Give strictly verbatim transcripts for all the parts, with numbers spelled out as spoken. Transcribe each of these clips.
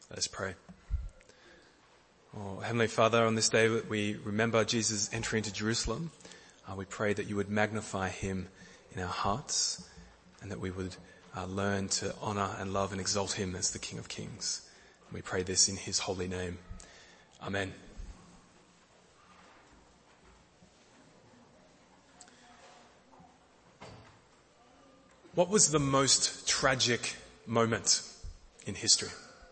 Let us pray. Oh, Heavenly Father, on this day that we remember Jesus entering into Jerusalem, uh, we pray that you would magnify him in our hearts and that we would uh, learn to honour and love and exalt him as the King of Kings. And we pray this in his holy name. Amen. What was the most tragic moment in history?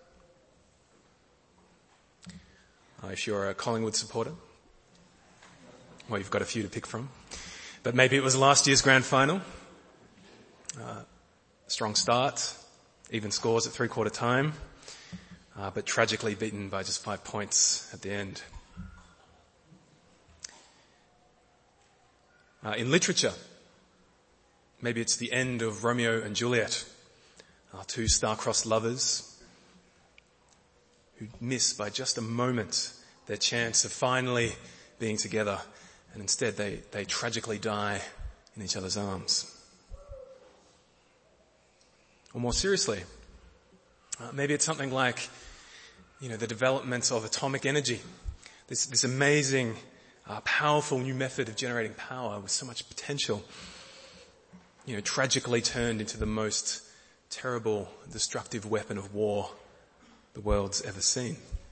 Uh, if you're a Collingwood supporter, well, you've got a few to pick from. But maybe it was last year's grand final. Uh, strong start, even scores at three-quarter time, uh, but tragically beaten by just five points at the end. Uh, in literature, maybe it's the end of Romeo and Juliet, our two star-crossed lovers who miss by just a moment their chance of finally being together, and instead they, they tragically die in each other's arms. Or more seriously, uh, maybe it's something like, you know, the development of atomic energy, this, this amazing, uh, powerful new method of generating power with so much potential, you know, tragically turned into the most terrible, destructive weapon of war the world's ever seen.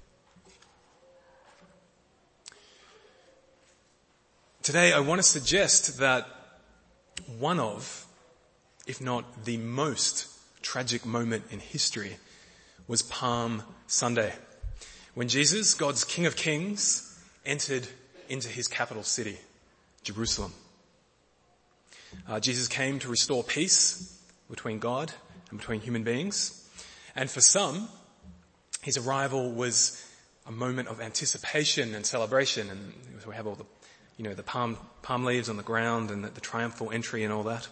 Today I want to suggest that one of, if not the most tragic moment in history was Palm Sunday, when Jesus, God's King of Kings, entered into his capital city, Jerusalem. Uh, Jesus came to restore peace between God and between human beings. And for some, his arrival was a moment of anticipation and celebration, and we have all the, you know, the palm, palm leaves on the ground and the, the triumphal entry and all that.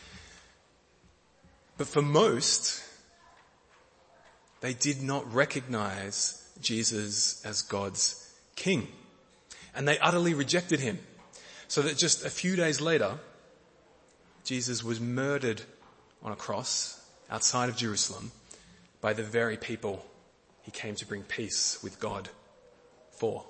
But for most, they did not recognize Jesus as God's King, and they utterly rejected him. So that just a few days later, Jesus was murdered on a cross outside of Jerusalem by the very people he came to bring peace with God for.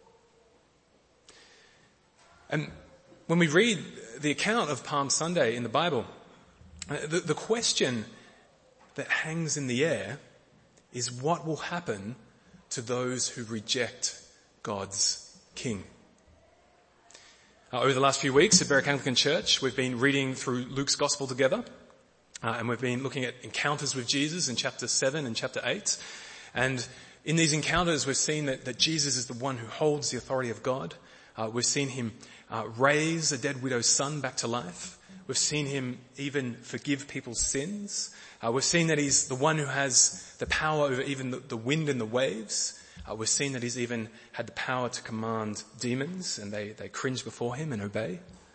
And when we read the account of Palm Sunday in the Bible, the, the question that hangs in the air is what will happen to those who reject God's King. Uh, over the last few weeks at Berwick Anglican Church, we've been reading through Luke's Gospel together, uh, and we've been looking at encounters with Jesus in chapter seven and chapter eight. And in these encounters, we've seen that, that Jesus is the one who holds the authority of God. Uh, we've seen him uh, raise a dead widow's son back to life. We've seen him even forgive people's sins. Uh, we've seen that he's the one who has the power over even the, the wind and the waves. Uh, we've seen that he's even had the power to command demons, and they, they cringe before him and obey.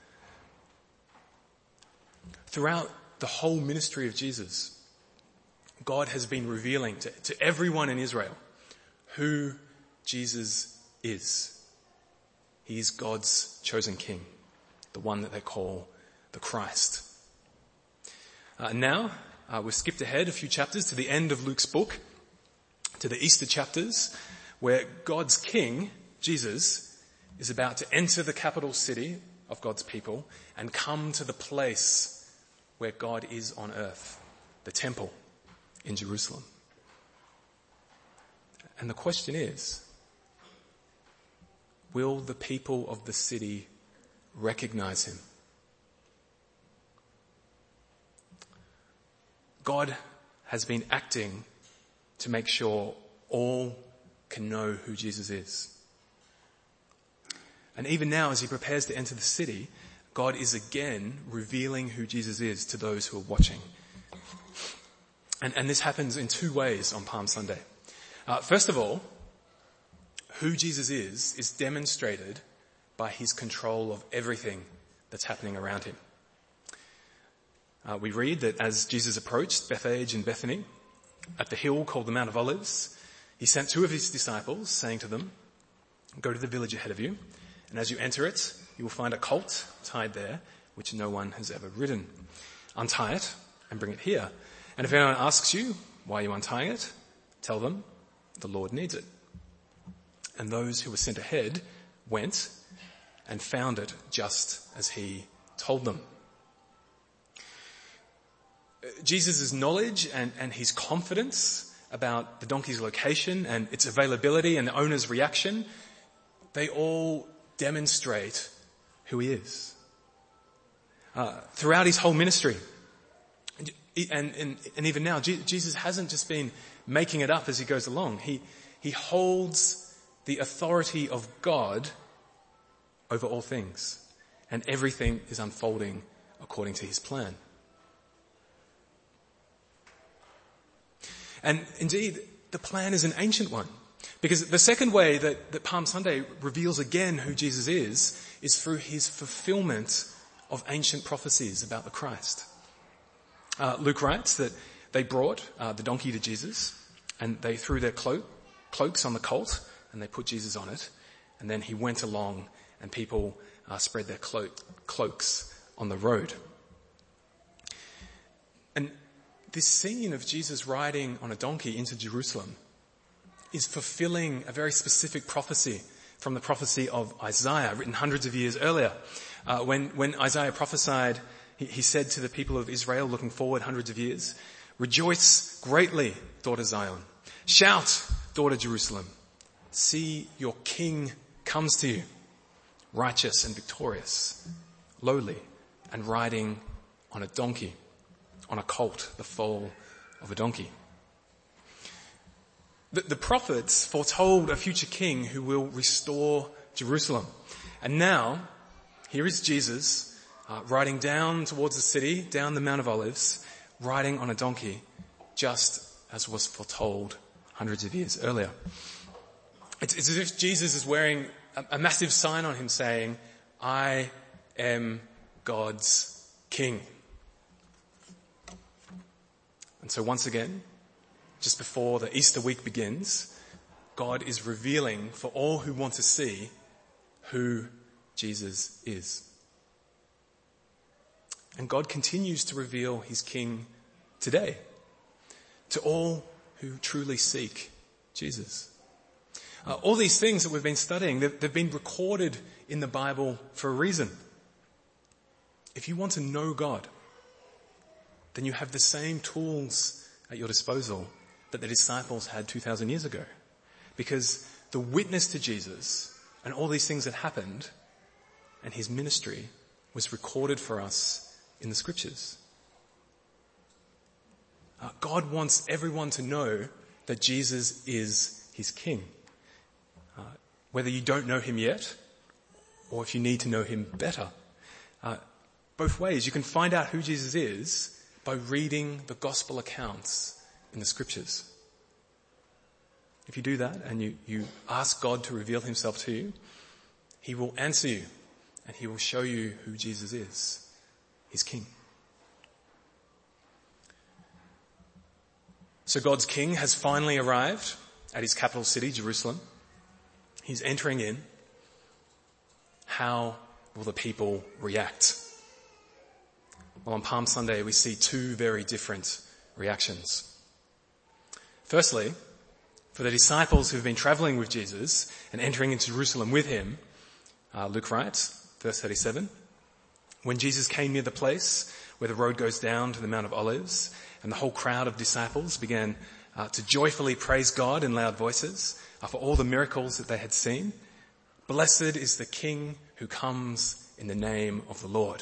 Throughout the whole ministry of Jesus, God has been revealing to, to everyone in Israel who Jesus is. He is God's chosen king, the one that they call the Christ. Uh, now, uh, we've skipped ahead a few chapters to the end of Luke's book, to the Easter chapters, where God's king, Jesus, is about to enter the capital city of God's people and come to the place where God is on earth, the temple in Jerusalem. And the question is, will the people of the city recognize him? God has been acting to make sure all can know who Jesus is. And even now, as he prepares to enter the city, God is again revealing who Jesus is to those who are watching. And, and this happens in two ways on Palm Sunday. Uh, first of all, who Jesus is is demonstrated by his control of everything that's happening around him. Uh, we read that as Jesus approached Bethphage and Bethany at the hill called the Mount of Olives, he sent two of his disciples, saying to them, "Go to the village ahead of you, and as you enter it, you will find a colt tied there, which no one has ever ridden. Untie it and bring it here. And if anyone asks you why are you untying it, tell them, the Lord needs it. And those who were sent ahead went and found it just as he told them. Jesus' knowledge and, and his confidence about the donkey's location and its availability and the owner's reaction, they all demonstrate who he is. Uh, throughout his whole ministry, and, and, and even now, Jesus hasn't just been making it up as he goes along. He, he holds the authority of God over all things, and everything is unfolding according to his plan. And indeed, the plan is an ancient one, because the second way that, that Palm Sunday reveals again who Jesus is, is through his fulfillment of ancient prophecies about the Christ. Uh, Luke writes that they brought uh, the donkey to Jesus, and they threw their cloak, cloaks on the colt, and they put Jesus on it, and then he went along, and people uh, spread their cloak, cloaks on the road. And this scene of Jesus riding on a donkey into Jerusalem is fulfilling a very specific prophecy from the prophecy of Isaiah, written hundreds of years earlier. Uh, when, when Isaiah prophesied, he, he said to the people of Israel, looking forward hundreds of years, "Rejoice greatly, daughter Zion. Shout, daughter Jerusalem. See, your king comes to you, righteous and victorious, lowly and riding on a donkey, on a colt, the foal of a donkey." The, the prophets foretold a future king who will restore Jerusalem. And now, here is Jesus uh, riding down towards the city, down the Mount of Olives, riding on a donkey, just as was foretold hundreds of years earlier. It's, it's as if Jesus is wearing a, a massive sign on him saying, "I am God's king." And so once again, just before the Easter week begins, God is revealing for all who want to see who Jesus is. And God continues to reveal his king today to all who truly seek Jesus. Uh, all these things that we've been studying, they've, they've been recorded in the Bible for a reason. If you want to know God, then you have the same tools at your disposal that the disciples had two thousand years ago. Because the witness to Jesus and all these things that happened and his ministry was recorded for us in the scriptures. Uh, God wants everyone to know that Jesus is his king. Uh, whether you don't know him yet or if you need to know him better. Uh, both ways, you can find out who Jesus is by reading the gospel accounts in the scriptures. If you do that and you, you ask God to reveal himself to you, he will answer you and he will show you who Jesus is, his king. So God's king has finally arrived at his capital city, Jerusalem. He's entering in. How will the people react? Well, on Palm Sunday, we see two very different reactions. Firstly, for the disciples who've been travelling with Jesus and entering into Jerusalem with him, uh, Luke writes, verse thirty-seven, "When Jesus came near the place where the road goes down to the Mount of Olives, and the whole crowd of disciples began uh, to joyfully praise God in loud voices uh, for all the miracles that they had seen. Blessed is the King who comes in the name of the Lord."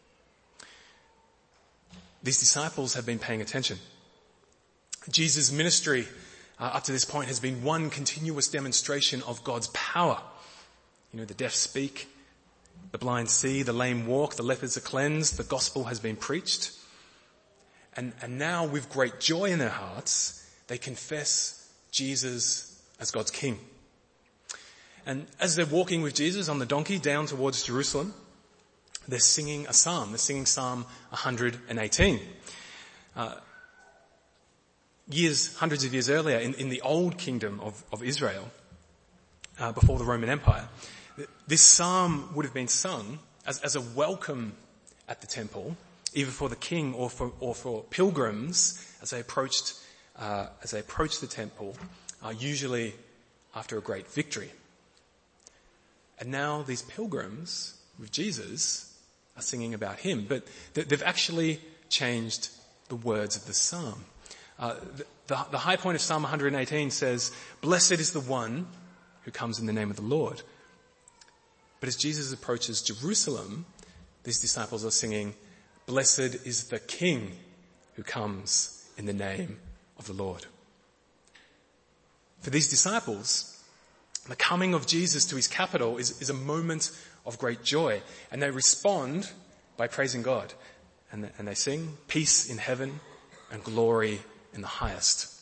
These disciples have been paying attention. Jesus' ministry uh, up to this point has been one continuous demonstration of God's power. You know, the deaf speak, the blind see, the lame walk, the lepers are cleansed, the gospel has been preached. And, and now with great joy in their hearts, they confess Jesus as God's king. And as they're walking with Jesus on the donkey down towards Jerusalem, they're singing a psalm. They're singing Psalm one hundred eighteen. Uh, years, hundreds of years earlier, in, in the old kingdom of, of Israel, uh, before the Roman Empire, this psalm would have been sung as, as a welcome at the temple, either for the king or for, or for pilgrims as they approached, uh, as they approached the temple uh, usually after a great victory. And now these pilgrims with Jesus are singing about him, but they've actually changed the words of the psalm. Uh, the, the, the high point of Psalm one eighteen says, "Blessed is the one who comes in the name of the Lord." But as Jesus approaches Jerusalem, these disciples are singing, "Blessed is the King who comes in the name of the Lord." For these disciples, the coming of Jesus to his capital is, is a moment of great joy, and they respond by praising God. And they, and they sing, "Peace in heaven and glory in the highest."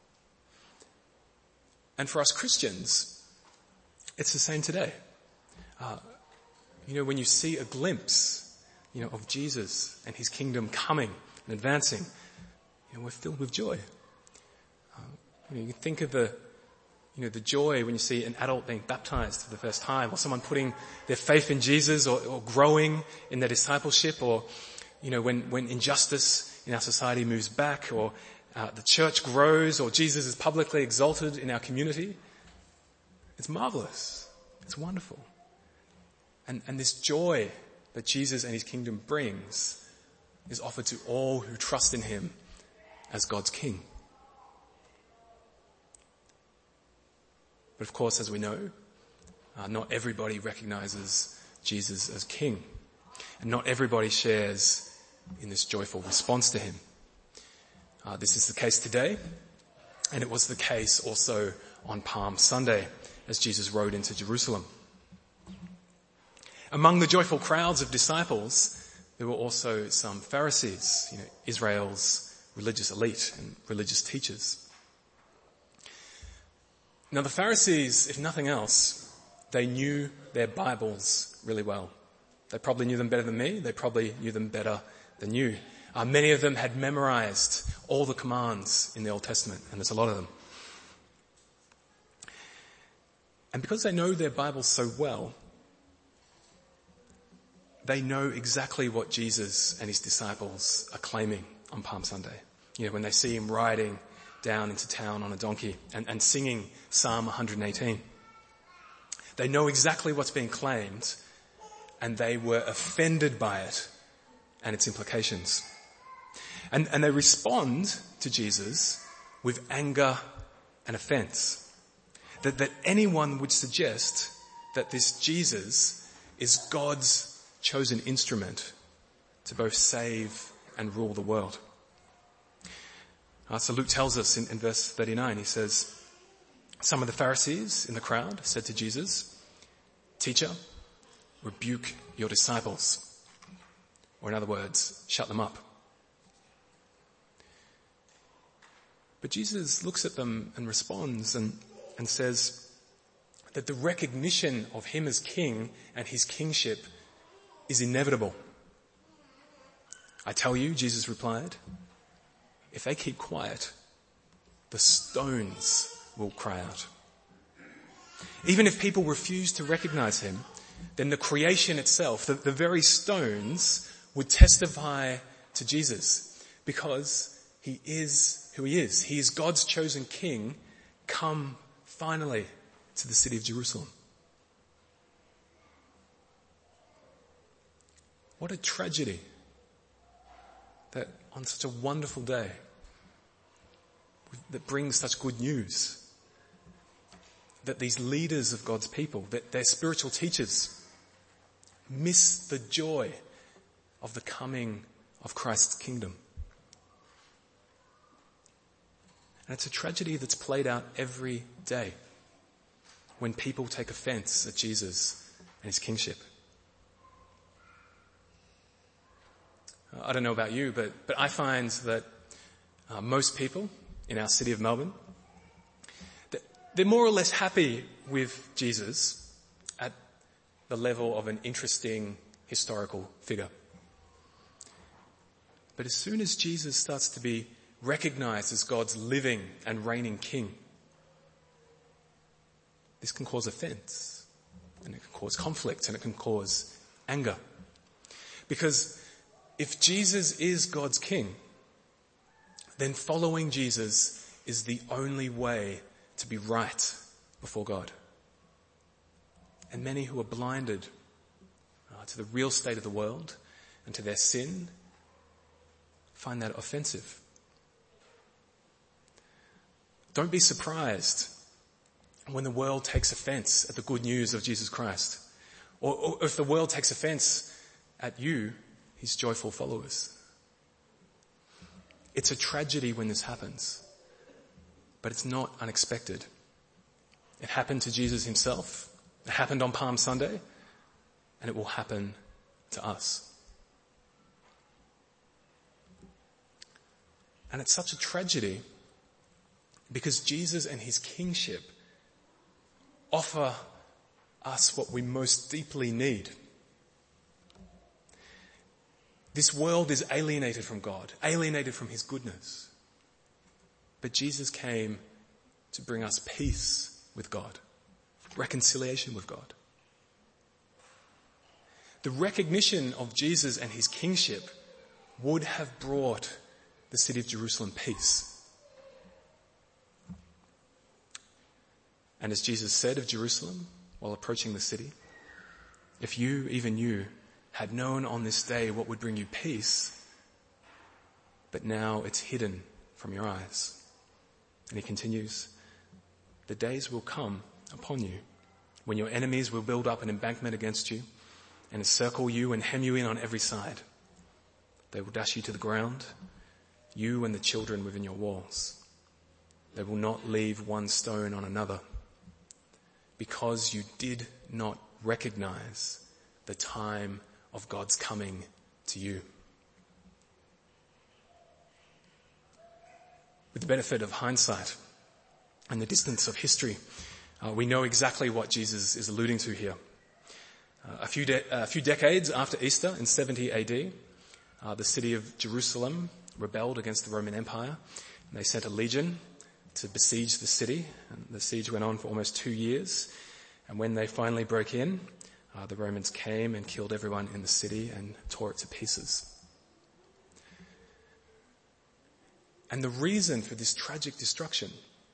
And for us Christians, it's the same today. Uh, you know, when you see a glimpse, you know, of Jesus and his kingdom coming and advancing, you know, we're filled with joy. Uh, you know, you can think of the, you know, the joy when you see an adult being baptized for the first time, or someone putting their faith in Jesus, or, or growing in their discipleship, or, you know, when, when injustice in our society moves back, or uh, the church grows, or Jesus is publicly exalted in our community. It's marvelous. It's wonderful. And, and this joy that Jesus and his kingdom brings is offered to all who trust in him as God's King. But of course, as we know, uh, not everybody recognizes Jesus as King. And not everybody shares in this joyful response to him. Uh, this is the case today, and it was the case also on Palm Sunday as Jesus rode into Jerusalem. Among the joyful crowds of disciples, there were also some Pharisees, you know, Israel's religious elite and religious teachers. Now the Pharisees, if nothing else, they knew their Bibles really well. They probably knew them better than me. They probably knew them better than you. Uh, many of them had memorized all the commands in the Old Testament, and there's a lot of them. And because they know their Bibles so well, they know exactly what Jesus and his disciples are claiming on Palm Sunday. You know, when they see him riding down into town on a donkey and, and singing Psalm one eighteen. They know exactly what's being claimed, and they were offended by it and its implications. And, and they respond to Jesus with anger and offense. That, that anyone would suggest that this Jesus is God's chosen instrument to both save and rule the world. Uh, so Luke tells us in, in verse thirty-nine, he says, some of the Pharisees in the crowd said to Jesus, "Teacher, rebuke your disciples." Or in other words, shut them up. But Jesus looks at them and responds and, and says that the recognition of him as king and his kingship is inevitable. "I tell you," Jesus replied, "if they keep quiet, the stones will cry out." Even if people refuse to recognize him, then the creation itself, the, the very stones, would testify to Jesus, because he is who he is. He is God's chosen king, come finally to the city of Jerusalem. What a tragedy that on such a wonderful day that brings such good news, that these leaders of God's people, that their spiritual teachers, miss the joy of the coming of Christ's kingdom. And it's a tragedy that's played out every day when people take offense at Jesus and his kingship. I don't know about you, but, but I find that uh, most people in our city of Melbourne, they're more or less happy with Jesus at the level of an interesting historical figure. But as soon as Jesus starts to be recognized as God's living and reigning king, this can cause offense, and it can cause conflict, and it can cause anger. Because if Jesus is God's king, then following Jesus is the only way to be right before God. And many who are blinded uh, to the real state of the world and to their sin find that offensive. Don't be surprised when the world takes offense at the good news of Jesus Christ, or, or if the world takes offense at you, his joyful followers. It's a tragedy when this happens, but it's not unexpected. It happened to Jesus himself, it happened on Palm Sunday, and it will happen to us. And it's such a tragedy because Jesus and his kingship offer us what we most deeply need. This world is alienated from God, alienated from his goodness. But Jesus came to bring us peace with God, reconciliation with God. The recognition of Jesus and his kingship would have brought the city of Jerusalem peace. And as Jesus said of Jerusalem while approaching the city, if you, even you, had known on this day what would bring you peace, but now it's hidden from your eyes. And he continues, the days will come upon you when your enemies will build up an embankment against you and encircle you and hem you in on every side. They will dash you to the ground, you and the children within your walls. They will not leave one stone on another, because you did not recognize the time of God's coming to you. With the benefit of hindsight and the distance of history, uh, we know exactly what Jesus is alluding to here. Uh, a, few de- a few decades after Easter in seventy A D, uh, the city of Jerusalem rebelled against the Roman Empire, and they sent a legion to besiege the city. And the siege went on for almost two years. And when they finally broke in, uh, the Romans came and killed everyone in the city and tore it to pieces. And the reason for this tragic destruction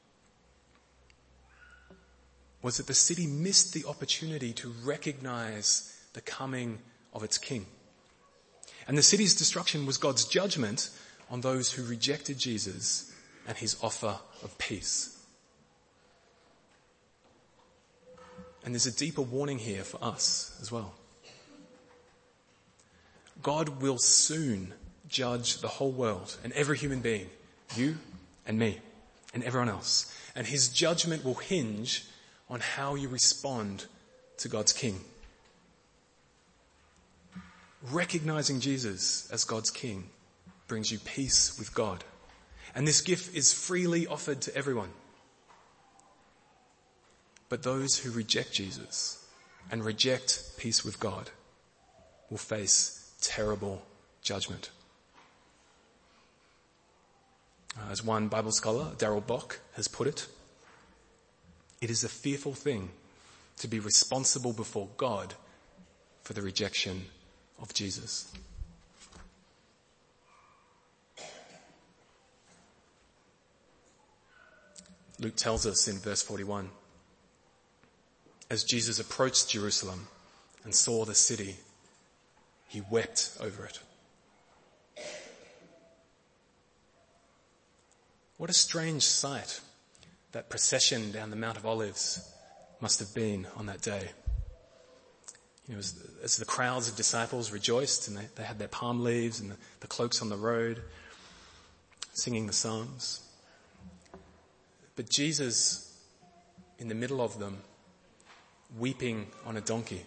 was that the city missed the opportunity to recognize the coming of its king. And the city's destruction was God's judgment on those who rejected Jesus and his offer of peace. And there's a deeper warning here for us as well. God will soon judge the whole world and every human being, you and me and everyone else. And his judgment will hinge on how you respond to God's king. Recognizing Jesus as God's king brings you peace with God. And this gift is freely offered to everyone. But those who reject Jesus and reject peace with God will face terrible judgment. Uh, as one Bible scholar, Darrell Bock, has put it, it is a fearful thing to be responsible before God for the rejection of Jesus. Luke tells us in verse forty-one, as Jesus approached Jerusalem and saw the city, he wept over it. What a strange sight that procession down the Mount of Olives must have been on that day. You know, as, as the crowds of disciples rejoiced and they, they had their palm leaves and the, the cloaks on the road, singing the psalms. But Jesus, in the middle of them, weeping on a donkey.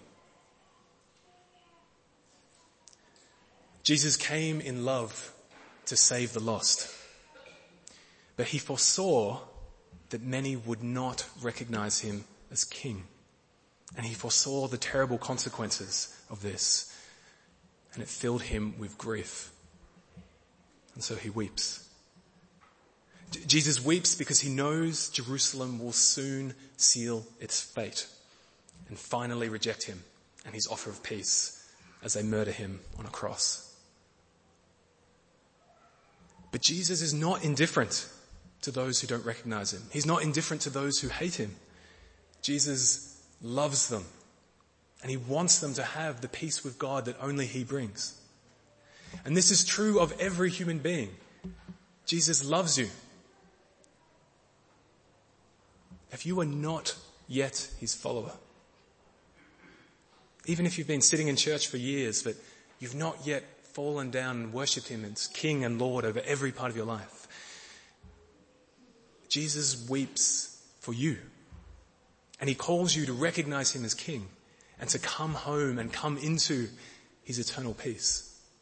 Jesus came in love to save the lost, but he foresaw that many would not recognize him as king. And he foresaw the terrible consequences of this, and it filled him with grief. And so he weeps. J- Jesus weeps because he knows Jerusalem will soon seal its fate and finally reject him and his offer of peace as they murder him on a cross. But Jesus is not indifferent. to those who don't recognize him. He's not indifferent to those who hate him. Jesus loves them, and he wants them to have the peace with God that only he brings. And this is true of every human being. Jesus loves you. If you are not yet his follower, even if you've been sitting in church for years, but you've not yet fallen down and worshipped him as King and Lord over every part of your life, Jesus weeps for you. And he calls you to recognize him as King and to come home and come into his eternal peace.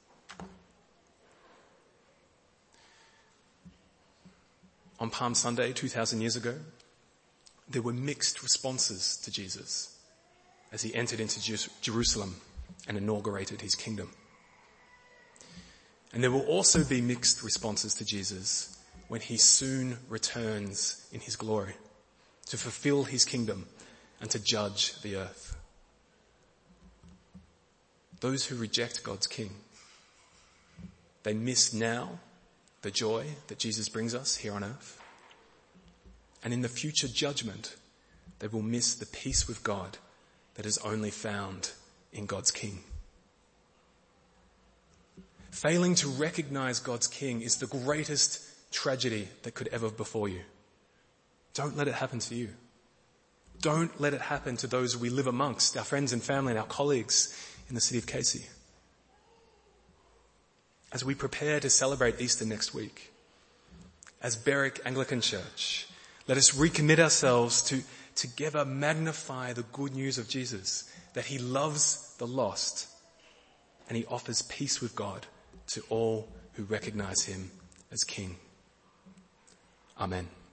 On Palm Sunday, two thousand years ago, there were mixed responses to Jesus as he entered into Jerusalem and inaugurated his kingdom. And there will also be mixed responses to Jesus when he soon returns in his glory to fulfill his kingdom and to judge the earth. Those who reject God's King, they miss now the joy that Jesus brings us here on earth. And in the future judgment, they will miss the peace with God that is only found in God's King. Failing to recognize God's King is the greatest tragedy that could ever befall you. Don't let it happen to you. Don't let it happen to those we live amongst, our friends and family and our colleagues in the city of Casey. As we prepare to celebrate Easter next week, as Berwick Anglican Church, let us recommit ourselves to together magnify the good news of Jesus, that he loves the lost and he offers peace with God to all who recognize him as King. Amen.